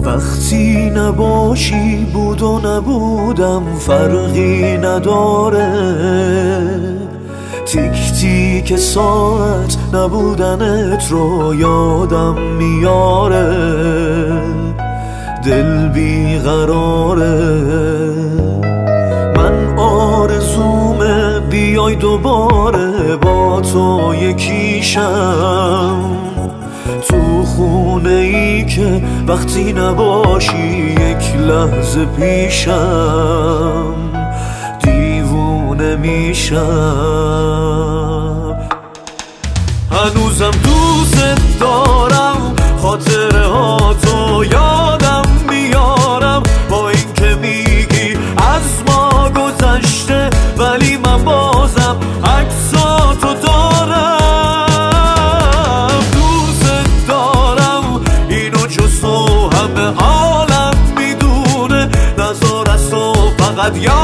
وقتی نباشی بود و نبودم فرقی نداره، تیک تیک ساعت نبودنت رو یادم میاره، دل بیقراره. من آرزومه بیای دوباره با تو یکیشم، تو خونه ای که وقتی نباشی یک لحظه پیشم دیوونه میشم. هنوزم دوست دارم، خاطره ها تو یادم میارم، با این که میگی از ما گذشته ولی من بازم عکساتو دارم. دوست دارم اینو جز تو همه عالم میدونه، نظر از تو فقط